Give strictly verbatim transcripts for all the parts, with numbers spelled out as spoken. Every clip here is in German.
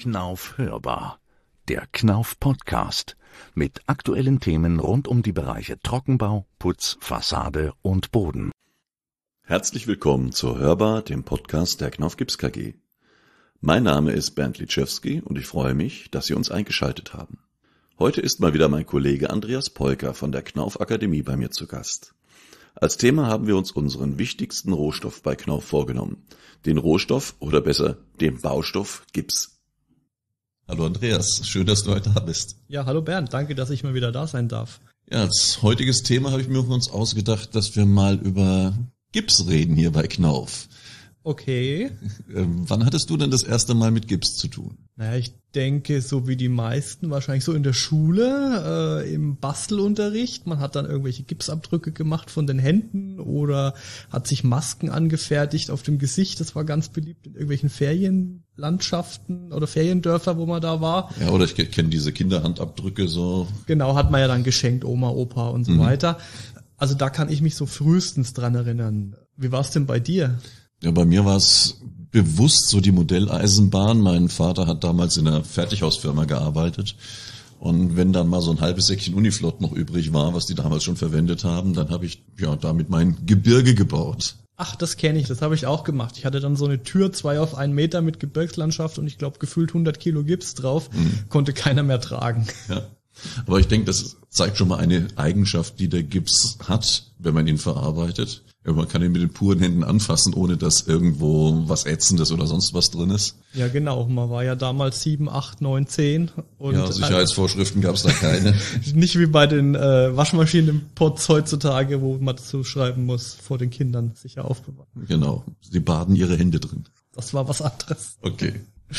Knauf hörbar. Der Knauf Podcast mit aktuellen Themen rund um die Bereiche Trockenbau, Putz, Fassade und Boden. Herzlich willkommen zur Hörbar, dem Podcast der Knauf Gips K G. Mein Name ist Bernd Litschewski und ich freue mich, dass Sie uns eingeschaltet haben. Heute ist mal wieder mein Kollege Andreas Polker von der Knauf Akademie bei mir zu Gast. Als Thema haben wir uns unseren wichtigsten Rohstoff bei Knauf vorgenommen. Den Rohstoff oder besser den Baustoff Gips. Hallo Andreas, schön, dass du heute da bist. Ja, hallo Bernd, danke, dass ich mal wieder da sein darf. Ja, als heutiges Thema habe ich mir für uns ausgedacht, dass wir mal über Gips reden hier bei Knauf. Okay. Ähm, wann hattest du denn das erste Mal mit Gips zu tun? Naja, ich denke, so wie die meisten, wahrscheinlich so in der Schule, äh, im Bastelunterricht. Man hat dann irgendwelche Gipsabdrücke gemacht von den Händen oder hat sich Masken angefertigt auf dem Gesicht. Das war ganz beliebt in irgendwelchen Ferienlandschaften oder Feriendörfer, wo man da war. Ja, oder ich kenne diese Kinderhandabdrücke so. Genau, hat man ja dann geschenkt, Oma, Opa und so Mhm. weiter. Also da kann ich mich so frühestens dran erinnern. Wie war es denn bei dir? Ja, bei mir war es bewusst so die Modelleisenbahn. Mein Vater hat damals in einer Fertighausfirma gearbeitet. Und wenn dann mal so ein halbes Säckchen Uniflot noch übrig war, was die damals schon verwendet haben, dann habe ich ja damit mein Gebirge gebaut. Ach, das kenne ich, das habe ich auch gemacht. Ich hatte dann so eine Tür, zwei auf einen Meter mit Gebirgslandschaft und ich glaube gefühlt hundert Kilo Gips drauf. Mhm. Konnte keiner mehr tragen. Ja. Aber ich denke, das zeigt schon mal eine Eigenschaft, die der Gips hat, wenn man ihn verarbeitet. Ja, man kann ihn mit den puren Händen anfassen, ohne dass irgendwo was Ätzendes oder sonst was drin ist. Ja, genau. Man war ja damals sieben, acht, neun, zehn. Und ja, Sicherheitsvorschriften gab es da keine. Nicht wie bei den äh, Waschmaschinen im Pots heutzutage, wo man dazu schreiben muss, vor den Kindern sicher aufbewahren. Genau. Sie baden ihre Hände drin. Das war was anderes. Okay.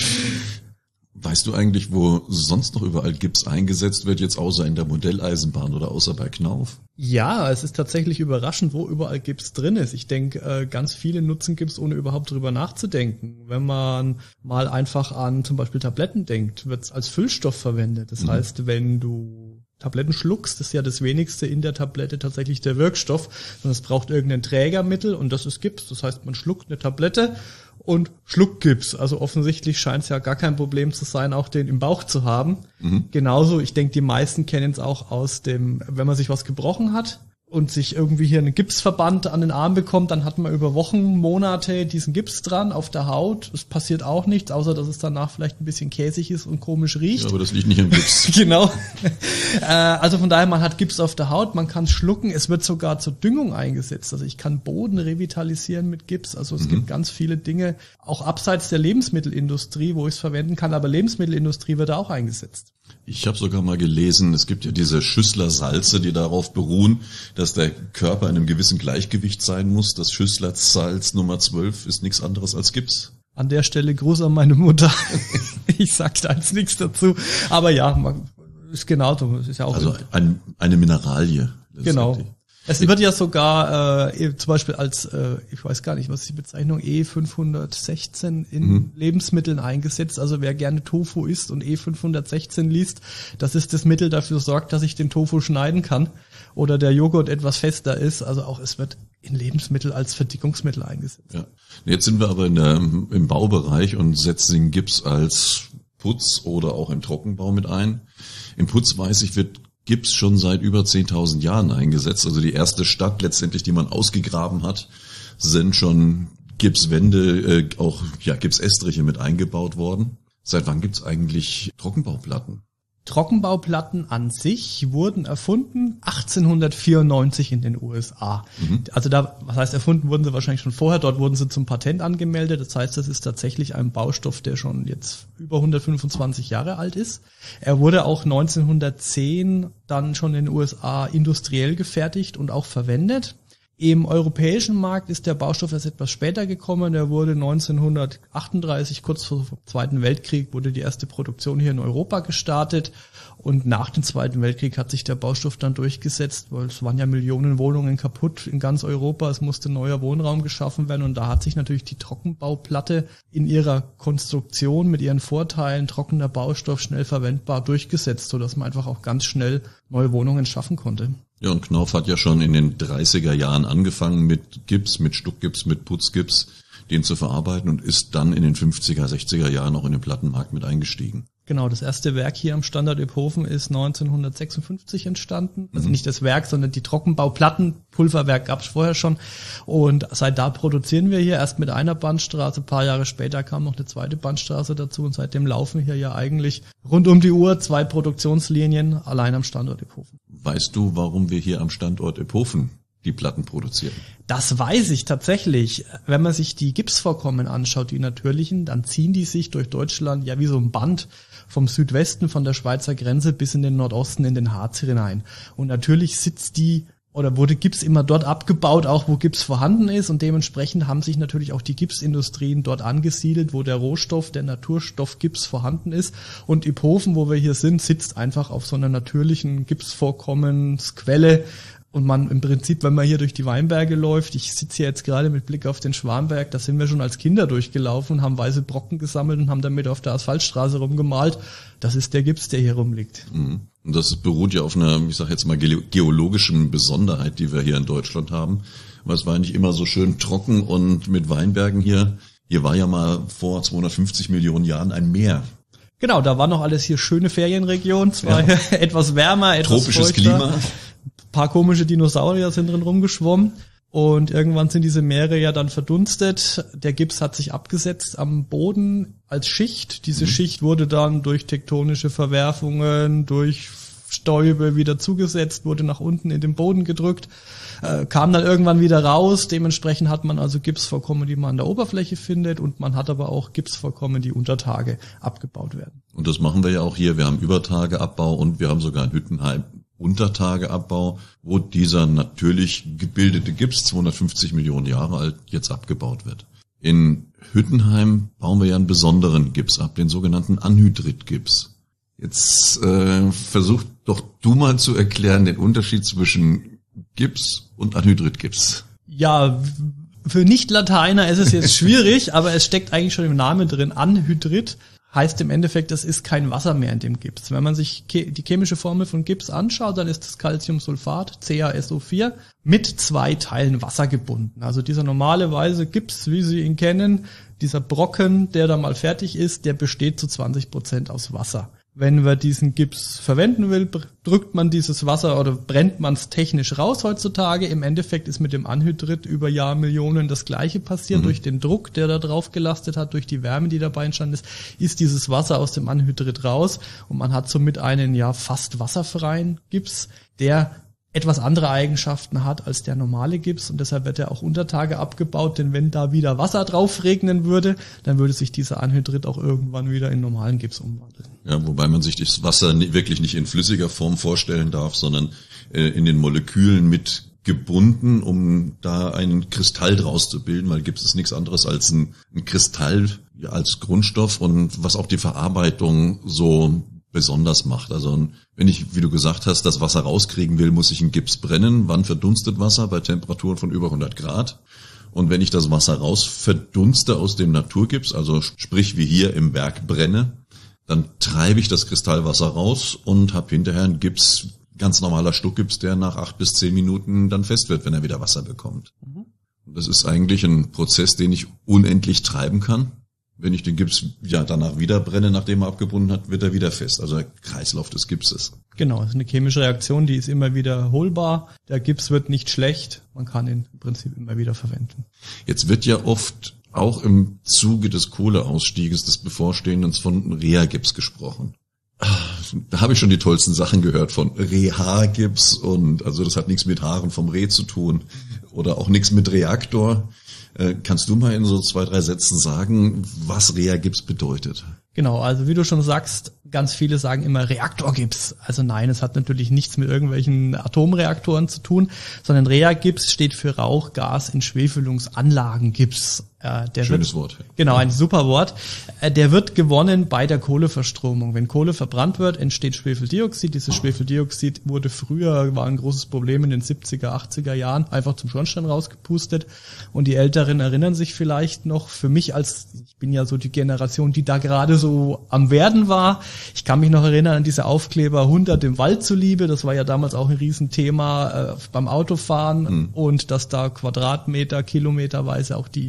Weißt du eigentlich, wo sonst noch überall Gips eingesetzt wird, jetzt außer in der Modelleisenbahn oder außer bei Knauf? Ja, es ist tatsächlich überraschend, wo überall Gips drin ist. Ich denke, ganz viele nutzen Gips, ohne überhaupt drüber nachzudenken. Wenn man mal einfach an zum Beispiel Tabletten denkt, wird es als Füllstoff verwendet. Das mhm. heißt, wenn du Tabletten schluckst, ist ja das wenigste in der Tablette tatsächlich der Wirkstoff, sondern es braucht irgendein Trägermittel und das ist Gips. Das heißt, man schluckt eine Tablette und schluckt Gips. Also offensichtlich scheint es ja gar kein Problem zu sein, auch den im Bauch zu haben. Mhm. Genauso, ich denke, die meisten kennen es auch aus dem, wenn man sich was gebrochen hat und sich irgendwie hier einen Gipsverband an den Arm bekommt, dann hat man über Wochen, Monate diesen Gips dran auf der Haut. Es passiert auch nichts, außer dass es danach vielleicht ein bisschen käsig ist und komisch riecht. Ja, aber das liegt nicht im Gips. Genau. äh, also von daher, man hat Gips auf der Haut, man kann es schlucken. Es wird sogar zur Düngung eingesetzt. Also ich kann Boden revitalisieren mit Gips. Also es mhm. gibt ganz viele Dinge, auch abseits der Lebensmittelindustrie, wo ich es verwenden kann. Aber Lebensmittelindustrie wird auch eingesetzt. Ich habe sogar mal gelesen, es gibt ja diese Schüssler-Salze, die darauf beruhen, dass der Körper in einem gewissen Gleichgewicht sein muss. Das Schüssler-Salz Nummer zwölf ist nichts anderes als Gips. An der Stelle Gruß an meine Mutter. Ich sag da jetzt nichts dazu. Aber ja, man, ist genau so. Ist ja auch also ein, eine Mineralier. Genau. Es wird ja sogar äh, zum Beispiel als, äh, ich weiß gar nicht, was ist die Bezeichnung, E fünfhundertsechzehn in mhm. Lebensmitteln eingesetzt. Also wer gerne Tofu isst und E fünfhundertsechzehn liest, das ist das Mittel dafür sorgt, dass ich den Tofu schneiden kann oder der Joghurt etwas fester ist. Also auch es wird in Lebensmittel als Verdickungsmittel eingesetzt. Ja. Jetzt sind wir aber in der, im Baubereich und setzen den Gips als Putz oder auch im Trockenbau mit ein. Im Putz weiß ich, wird Gips schon seit über zehntausend Jahren eingesetzt. Also die erste Stadt letztendlich, die man ausgegraben hat, sind schon Gipswände, äh, auch ja Gipsestriche mit eingebaut worden. Seit wann gibt's eigentlich Trockenbauplatten? Trockenbauplatten an sich wurden erfunden achtzehnhundertvierundneunzig in den U S A. Mhm. Also da, was heißt erfunden, wurden sie wahrscheinlich schon vorher, dort wurden sie zum Patent angemeldet. Das heißt, das ist tatsächlich ein Baustoff, der schon jetzt über hundertfünfundzwanzig Jahre alt ist. Er wurde auch neunzehnhundertzehn dann schon in den U S A industriell gefertigt und auch verwendet. Im europäischen Markt ist der Baustoff erst etwas später gekommen. Der wurde neunzehnhundertachtunddreißig, kurz vor dem Zweiten Weltkrieg, wurde die erste Produktion hier in Europa gestartet. Und nach dem Zweiten Weltkrieg hat sich der Baustoff dann durchgesetzt, weil es waren ja Millionen Wohnungen kaputt in ganz Europa. Es musste neuer Wohnraum geschaffen werden. Und da hat sich natürlich die Trockenbauplatte in ihrer Konstruktion mit ihren Vorteilen, trockener Baustoff, schnell verwendbar, durchgesetzt, sodass man einfach auch ganz schnell neue Wohnungen schaffen konnte. Ja, und Knauf hat ja schon in den dreißiger Jahren angefangen mit Gips, mit Stuckgips, mit Putzgips. den zu verarbeiten und ist dann in den fünfziger, sechziger Jahren auch in den Plattenmarkt mit eingestiegen. Genau, das erste Werk hier am Standort Iphofen ist neunzehnhundertsechsundfünfzig entstanden. Also mhm. nicht das Werk, sondern die Trockenbauplatten. Pulverwerk gab es vorher schon. Und seit da produzieren wir hier erst mit einer Bandstraße. Ein paar Jahre später kam noch eine zweite Bandstraße dazu. Und seitdem laufen hier ja eigentlich rund um die Uhr zwei Produktionslinien allein am Standort Iphofen. Weißt du, warum wir hier am Standort Iphofen die Platten produzieren? Das weiß ich tatsächlich. Wenn man sich die Gipsvorkommen anschaut, die natürlichen, dann ziehen die sich durch Deutschland ja wie so ein Band vom Südwesten, von der Schweizer Grenze bis in den Nordosten, in den Harz hinein. Und natürlich sitzt die oder wurde Gips immer dort abgebaut, auch wo Gips vorhanden ist. Und dementsprechend haben sich natürlich auch die Gipsindustrien dort angesiedelt, wo der Rohstoff, der Naturstoff Gips vorhanden ist. Und Iphofen, wo wir hier sind, sitzt einfach auf so einer natürlichen Gipsvorkommensquelle. Und man im Prinzip, wenn man hier durch die Weinberge läuft, ich sitze hier jetzt gerade mit Blick auf den Schwanberg, da sind wir schon als Kinder durchgelaufen, haben weiße Brocken gesammelt und haben damit auf der Asphaltstraße rumgemalt. Das ist der Gips, der hier rumliegt. Und das beruht ja auf einer, ich sag jetzt mal, geologischen Besonderheit, die wir hier in Deutschland haben. Weil es war nicht immer so schön trocken und mit Weinbergen hier. Hier war ja mal vor zweihundertfünfzig Millionen Jahren ein Meer. Genau, da war noch alles hier schöne Ferienregion, zwar ja. etwas wärmer, etwas tropisches feuchter. Klima. Ein paar komische Dinosaurier sind drin rumgeschwommen und irgendwann sind diese Meere ja dann verdunstet. Der Gips hat sich abgesetzt am Boden als Schicht. Diese mhm. Schicht wurde dann durch tektonische Verwerfungen, durch Stäube wieder zugesetzt, wurde nach unten in den Boden gedrückt, äh, kam dann irgendwann wieder raus. Dementsprechend hat man also Gipsvorkommen, die man an der Oberfläche findet, und man hat aber auch Gipsvorkommen, die unter Tage abgebaut werden. Und das machen wir ja auch hier. Wir haben Übertageabbau und wir haben sogar in Hüttenheim Untertageabbau, wo dieser natürlich gebildete Gips, zweihundertfünfzig Millionen Jahre alt, jetzt abgebaut wird. In Hüttenheim bauen wir ja einen besonderen Gips ab, den sogenannten Anhydritgips. Jetzt äh, versuch doch du mal zu erklären den Unterschied zwischen Gips und Anhydritgips. Ja, für Nicht-Lateiner ist es jetzt schwierig, aber es steckt eigentlich schon im Namen drin. Anhydrit heißt im Endeffekt, es ist kein Wasser mehr in dem Gips. Wenn man sich die chemische Formel von Gips anschaut, dann ist das Calciumsulfat, C a S O vier, mit zwei Teilen Wasser gebunden. Also dieser normalerweise Gips, wie Sie ihn kennen, dieser Brocken, der da mal fertig ist, der besteht zu zwanzig Prozent aus Wasser. Wenn man diesen Gips verwenden will, drückt man dieses Wasser oder brennt man es technisch raus heutzutage. Im Endeffekt ist mit dem Anhydrit über Jahrmillionen das Gleiche passiert. Mhm. Durch den Druck, der da drauf gelastet hat, durch die Wärme, die dabei entstanden ist, ist dieses Wasser aus dem Anhydrit raus. Und man hat somit einen ja fast wasserfreien Gips, der etwas andere Eigenschaften hat als der normale Gips, und deshalb wird er auch unter Tage abgebaut, denn wenn da wieder Wasser drauf regnen würde, dann würde sich dieser Anhydrit auch irgendwann wieder in normalen Gips umwandeln. Ja, wobei man sich das Wasser wirklich nicht in flüssiger Form vorstellen darf, sondern äh, in den Molekülen mit gebunden, um da einen Kristall draus zu bilden, weil Gips ist nichts anderes als ein, ein Kristall ja, als Grundstoff, und was auch die Verarbeitung so besonders macht. Also wenn ich, wie du gesagt hast, das Wasser rauskriegen will, muss ich einen Gips brennen. Wann verdunstet Wasser? Bei Temperaturen von über hundert Grad. Und wenn ich das Wasser raus verdunste aus dem Naturgips, also sprich wie hier im Berg brenne, dann treibe ich das Kristallwasser raus und habe hinterher einen Gips, ganz normaler Stuckgips, der nach acht bis zehn Minuten dann fest wird, wenn er wieder Wasser bekommt. Mhm. Das ist eigentlich ein Prozess, den ich unendlich treiben kann. Wenn ich den Gips ja danach wieder brenne, nachdem er abgebunden hat, wird er wieder fest. Also der Kreislauf des Gipses. Genau, das ist eine chemische Reaktion, die ist immer wiederholbar. Der Gips wird nicht schlecht, man kann ihn im Prinzip immer wieder verwenden. Jetzt wird ja oft auch im Zuge des Kohleausstieges des Bevorstehenden von Reha-Gips gesprochen. Da habe ich schon die tollsten Sachen gehört von Reha-Gips, und also das hat nichts mit Haaren vom Reh zu tun oder auch nichts mit Reaktor. Kannst du mal in so zwei, drei Sätzen sagen, was Reha-Gips bedeutet? Genau, also wie du schon sagst, ganz viele sagen immer Reaktorgips. Also nein, es hat natürlich nichts mit irgendwelchen Atomreaktoren zu tun, sondern Reha-Gips steht für Rauch-, Gas-, Entschwefelungsanlagen-Gips. Äh, der Schönes wird, Wort. Genau, ein super Wort. Äh, der wird gewonnen bei der Kohleverstromung. Wenn Kohle verbrannt wird, entsteht Schwefeldioxid. Dieses Schwefeldioxid wurde früher, war ein großes Problem in den siebziger, achtziger Jahren, einfach zum Schornstein rausgepustet. Und die Älteren erinnern sich vielleicht noch, für mich als, ich bin ja so die Generation, die da gerade so am Werden war. Ich kann mich noch erinnern an diese Aufkleber hundert im Wald zuliebe. Das war ja damals auch ein Riesenthema äh, beim Autofahren, mhm. und dass da Quadratmeter, kilometerweise auch die, die Bäume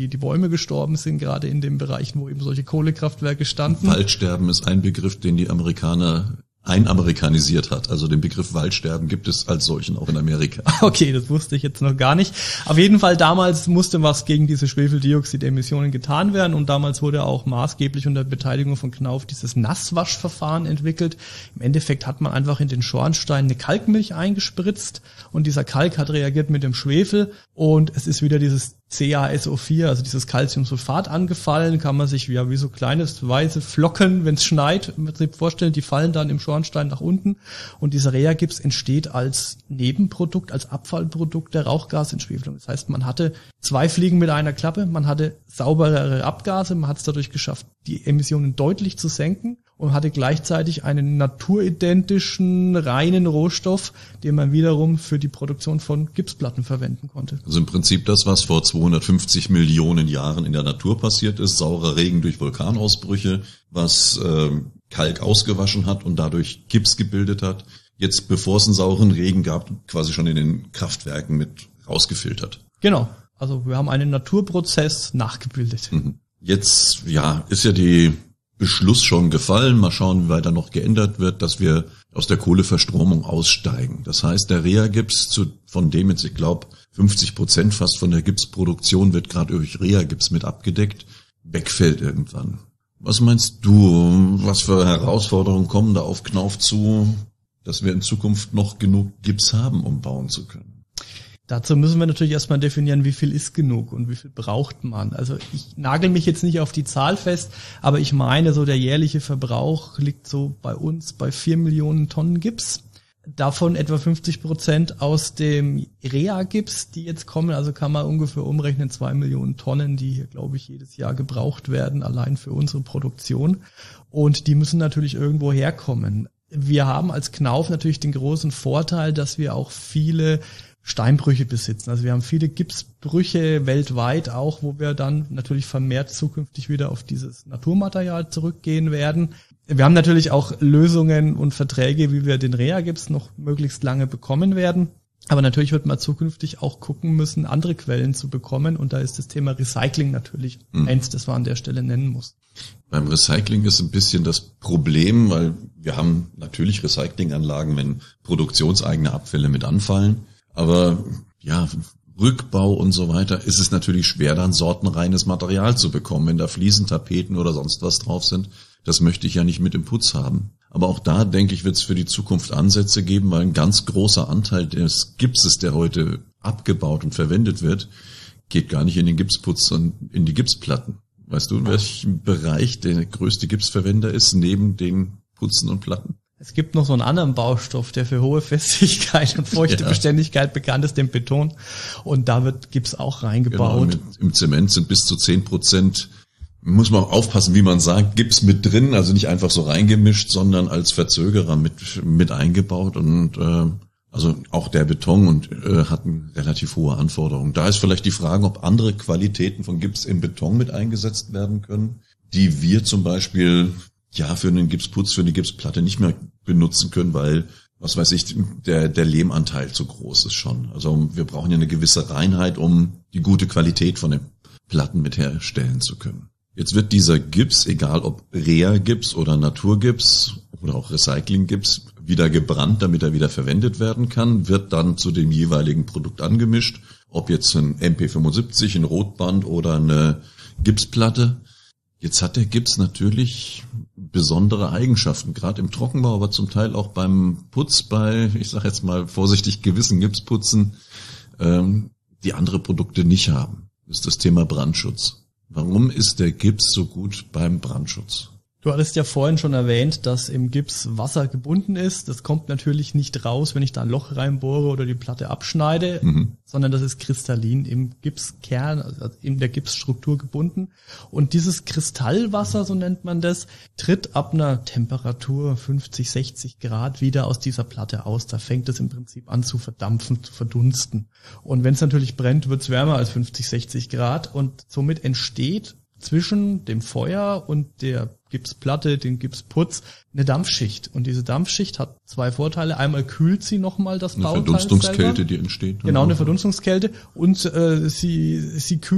Bäume gestorben sind, gerade in den Bereichen, wo eben solche Kohlekraftwerke standen. Waldsterben ist ein Begriff, den die Amerikaner einamerikanisiert hat. Also den Begriff Waldsterben gibt es als solchen auch in Amerika. Okay, das wusste ich jetzt noch gar nicht. Auf jeden Fall damals musste was gegen diese Schwefeldioxidemissionen getan werden und damals wurde auch maßgeblich unter Beteiligung von Knauf dieses Nasswaschverfahren entwickelt. Im Endeffekt hat man einfach in den Schornstein eine Kalkmilch eingespritzt und dieser Kalk hat reagiert mit dem Schwefel und es ist wieder dieses C a S O vier, also dieses Calciumsulfat angefallen, kann man sich ja wie so kleines weiße Flocken, wenn es schneit, im Prinzip vorstellen, die fallen dann im Schornstein nach unten und dieser Reagips entsteht als Nebenprodukt, als Abfallprodukt der Rauchgasentschwefelung. Das heißt, man hatte zwei Fliegen mit einer Klappe, man hatte sauberere Abgase, man hat es dadurch geschafft, die Emissionen deutlich zu senken und hatte gleichzeitig einen naturidentischen, reinen Rohstoff, den man wiederum für die Produktion von Gipsplatten verwenden konnte. Also im Prinzip das, was vor zweihundertfünfzig Millionen Jahren in der Natur passiert ist, saurer Regen durch Vulkanausbrüche, was äh, Kalk ausgewaschen hat und dadurch Gips gebildet hat, jetzt bevor es einen sauren Regen gab, quasi schon in den Kraftwerken mit rausgefiltert. Genau, also wir haben einen Naturprozess nachgebildet. Jetzt, ja, ist ja die Beschluss schon gefallen. Mal schauen, wie weiter noch geändert wird, dass wir aus der Kohleverstromung aussteigen. Das heißt, der Reagips, zu, von dem jetzt, ich glaube, fünfzig Prozent fast von der Gipsproduktion wird gerade durch Reagips mit abgedeckt, wegfällt irgendwann. Was meinst du, was für Herausforderungen kommen da auf Knauf zu, dass wir in Zukunft noch genug Gips haben, um bauen zu können? Dazu müssen wir natürlich erstmal definieren, wie viel ist genug und wie viel braucht man. Also ich nagel mich jetzt nicht auf die Zahl fest, aber ich meine, so der jährliche Verbrauch liegt so bei uns bei vier Millionen Tonnen Gips. Davon etwa fünfzig Prozent aus dem Reagips, die jetzt kommen. Also kann man ungefähr umrechnen zwei Millionen Tonnen, die hier, glaube ich, jedes Jahr gebraucht werden, allein für unsere Produktion. Und die müssen natürlich irgendwo herkommen. Wir haben als Knauf natürlich den großen Vorteil, dass wir auch viele Steinbrüche besitzen. Also wir haben viele Gipsbrüche weltweit auch, wo wir dann natürlich vermehrt zukünftig wieder auf dieses Naturmaterial zurückgehen werden. Wir haben natürlich auch Lösungen und Verträge, wie wir den Reagips noch möglichst lange bekommen werden. Aber natürlich wird man zukünftig auch gucken müssen, andere Quellen zu bekommen. Und da ist das Thema Recycling natürlich mhm. eins, das man an der Stelle nennen muss. Beim Recycling ist ein bisschen das Problem, weil wir haben natürlich Recyclinganlagen, wenn produktionseigene Abfälle mit anfallen. Aber ja, Rückbau und so weiter ist es natürlich schwer, dann sortenreines Material zu bekommen, wenn da Fliesentapeten oder sonst was drauf sind. Das möchte ich ja nicht mit im Putz haben. Aber auch da, denke ich, wird es für die Zukunft Ansätze geben, weil ein ganz großer Anteil des Gipses, der heute abgebaut und verwendet wird, geht gar nicht in den Gipsputz, sondern in die Gipsplatten. Weißt du, in welchem Bereich der größte Gipsverwender ist, neben den Putzen und Platten? Es gibt noch so einen anderen Baustoff, der für hohe Festigkeit und Feuchtebeständigkeit ja. bekannt ist, den Beton. Und da wird Gips auch reingebaut. Genau, mit, im Zement sind bis zu zehn Prozent, muss man aufpassen, wie man sagt, Gips mit drin, also nicht einfach so reingemischt, sondern als Verzögerer mit mit eingebaut. Und äh, also auch der Beton und äh, hat eine relativ hohe Anforderung. Da ist vielleicht die Frage, ob andere Qualitäten von Gips im Beton mit eingesetzt werden können, die wir zum Beispiel ja für einen Gipsputz, für eine Gipsplatte nicht mehr benutzen können, weil, was weiß ich, der der Lehmanteil zu groß ist schon. Also wir brauchen ja eine gewisse Reinheit, um die gute Qualität von den Platten mit herstellen zu können. Jetzt wird dieser Gips, egal ob Rea-Gips oder Naturgips oder auch Recycling-Gips, wieder gebrannt, damit er wieder verwendet werden kann, wird dann zu dem jeweiligen Produkt angemischt, ob jetzt ein M P fünfundsiebzig, ein Rotband oder eine Gipsplatte. Jetzt hat der Gips natürlich besondere Eigenschaften, gerade im Trockenbau, aber zum Teil auch beim Putz, bei, ich sage jetzt mal vorsichtig, gewissen Gipsputzen, ähm, die andere Produkte nicht haben. Das ist das Thema Brandschutz. Warum ist der Gips so gut beim Brandschutz? Du hattest ja vorhin schon erwähnt, dass im Gips Wasser gebunden ist. Das kommt natürlich nicht raus, wenn ich da ein Loch reinbohre oder die Platte abschneide, mhm. sondern das ist kristallin im Gipskern, also in der Gipsstruktur gebunden. Und dieses Kristallwasser, so nennt man das, tritt ab einer Temperatur fünfzig, sechzig Grad wieder aus dieser Platte aus. Da fängt es im Prinzip an zu verdampfen, zu verdunsten. Und wenn es natürlich brennt, wird es wärmer als fünfzig, sechzig Grad und somit entsteht zwischen dem Feuer und der Gipsplatte, den Gipsputz, eine Dampfschicht. Und diese Dampfschicht hat zwei Vorteile. Einmal kühlt sie nochmal das Bauteil selber. Eine Verdunstungskälte, selber. die entsteht. Genau, eine Verdunstungskälte. Und äh, sie sie kühlt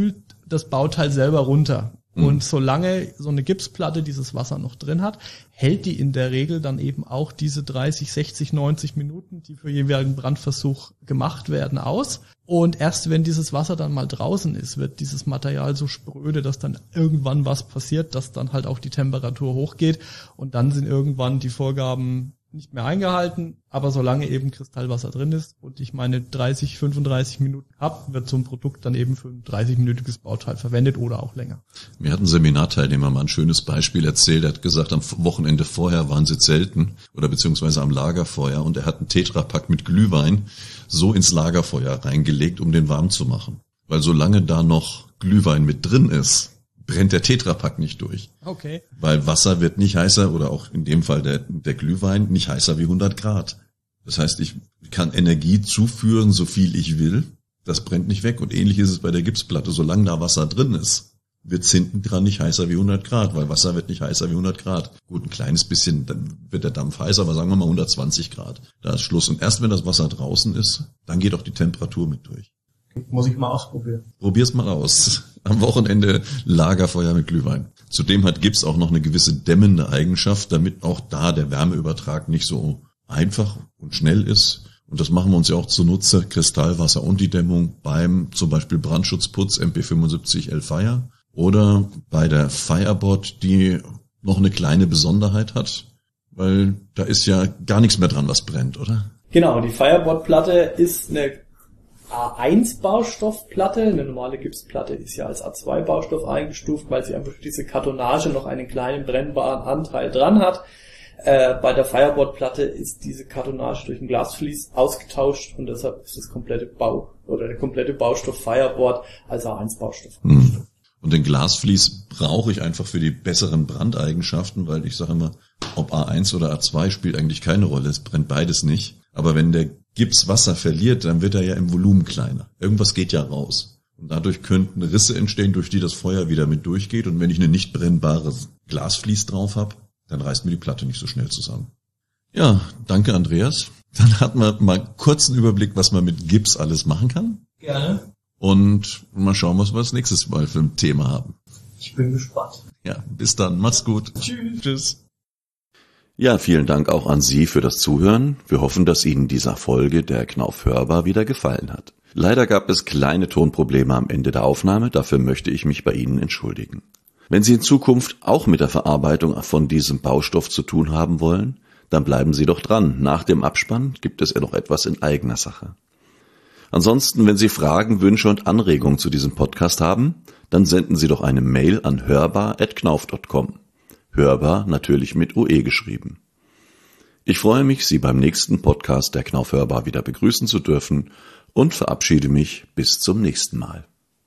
das Bauteil selber runter. Und solange so eine Gipsplatte dieses Wasser noch drin hat, hält die in der Regel dann eben auch diese dreißig, sechzig, neunzig Minuten, die für jeweiligen Brandversuch gemacht werden, aus. Und erst wenn dieses Wasser dann mal draußen ist, wird dieses Material so spröde, dass dann irgendwann was passiert, dass dann halt auch die Temperatur hochgeht. Und dann sind irgendwann die Vorgaben nicht mehr eingehalten, aber solange eben Kristallwasser drin ist und ich meine dreißig, fünfunddreißig Minuten habe, wird so ein Produkt dann eben für ein dreißig-minütiges Bauteil verwendet oder auch länger. Mir hat ein Seminarteilnehmer mal ein schönes Beispiel erzählt. Er hat gesagt, am Wochenende vorher waren sie zelten oder beziehungsweise am Lagerfeuer und er hat einen Tetrapack mit Glühwein so ins Lagerfeuer reingelegt, um den warm zu machen. Weil solange da noch Glühwein mit drin ist, brennt der Tetrapack nicht durch. Okay. Weil Wasser wird nicht heißer, oder auch in dem Fall der, der Glühwein, nicht heißer wie hundert Grad. Das heißt, ich kann Energie zuführen, so viel ich will. Das brennt nicht weg. Und ähnlich ist es bei der Gipsplatte. Solange da Wasser drin ist, wird es hinten dran nicht heißer wie hundert Grad, weil Wasser wird nicht heißer wie hundert Grad. Gut, ein kleines bisschen, dann wird der Dampf heißer, aber sagen wir mal hundertzwanzig Grad. Da ist Schluss. Und erst wenn das Wasser draußen ist, dann geht auch die Temperatur mit durch. Muss ich mal ausprobieren. Probier's mal aus. Am Wochenende Lagerfeuer mit Glühwein. Zudem hat Gips auch noch eine gewisse dämmende Eigenschaft, damit auch da der Wärmeübertrag nicht so einfach und schnell ist. Und das machen wir uns ja auch zunutze, Kristallwasser und die Dämmung beim zum Beispiel Brandschutzputz M P fünfundsiebzig L Fire oder bei der Fireboard, die noch eine kleine Besonderheit hat, weil da ist ja gar nichts mehr dran, was brennt, oder? Genau, die Fireboard-Platte ist eine A eins Baustoffplatte, eine normale Gipsplatte ist ja als A zwei Baustoff eingestuft, weil sie einfach für diese Kartonage noch einen kleinen brennbaren Anteil dran hat. Äh, bei der Fireboard-Platte ist diese Kartonage durch ein Glasvlies ausgetauscht und deshalb ist das komplette Bau oder der komplette Baustoff Fireboard als A eins Baustoff. Hm. Und den Glasvlies brauche ich einfach für die besseren Brandeigenschaften, weil ich sage immer, ob A eins oder A zwei spielt eigentlich keine Rolle, es brennt beides nicht. Aber wenn der Gips Wasser verliert, dann wird er ja im Volumen kleiner. Irgendwas geht ja raus. Und dadurch könnten Risse entstehen, durch die das Feuer wieder mit durchgeht. Und wenn ich eine nicht brennbare Glasvlies drauf habe, dann reißt mir die Platte nicht so schnell zusammen. Ja, danke Andreas. Dann hat man mal kurz einen Überblick, was man mit Gips alles machen kann. Gerne. Und mal schauen, was wir das nächstes Mal für ein Thema haben. Ich bin gespannt. Ja, bis dann. Mach's gut. Tschüss. Tschüss. Ja, vielen Dank auch an Sie für das Zuhören. Wir hoffen, dass Ihnen dieser Folge der Knauf hörbar wieder gefallen hat. Leider gab es kleine Tonprobleme am Ende der Aufnahme, dafür möchte ich mich bei Ihnen entschuldigen. Wenn Sie in Zukunft auch mit der Verarbeitung von diesem Baustoff zu tun haben wollen, dann bleiben Sie doch dran. Nach dem Abspann gibt es ja noch etwas in eigener Sache. Ansonsten, wenn Sie Fragen, Wünsche und Anregungen zu diesem Podcast haben, dann senden Sie doch eine Mail an hörbar at knauf punkt com. Hörbar natürlich mit U E geschrieben. Ich freue mich, Sie beim nächsten Podcast der Knauf hörbar wieder begrüßen zu dürfen und verabschiede mich bis zum nächsten Mal.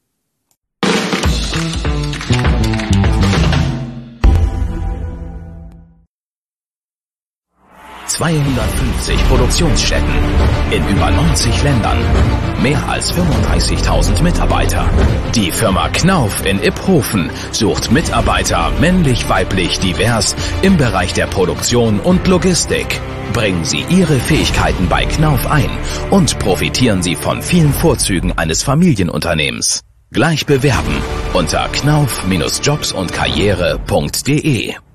zweihundertfünfzig Produktionsstätten in über neunzig Ländern. Mehr als fünfunddreißigtausend Mitarbeiter. Die Firma Knauf in Iphofen sucht Mitarbeiter, männlich, weiblich, divers, im Bereich der Produktion und Logistik. Bringen Sie Ihre Fähigkeiten bei Knauf ein und profitieren Sie von vielen Vorzügen eines Familienunternehmens. Gleich bewerben unter knauf Bindestrich jobs und karriere punkt de.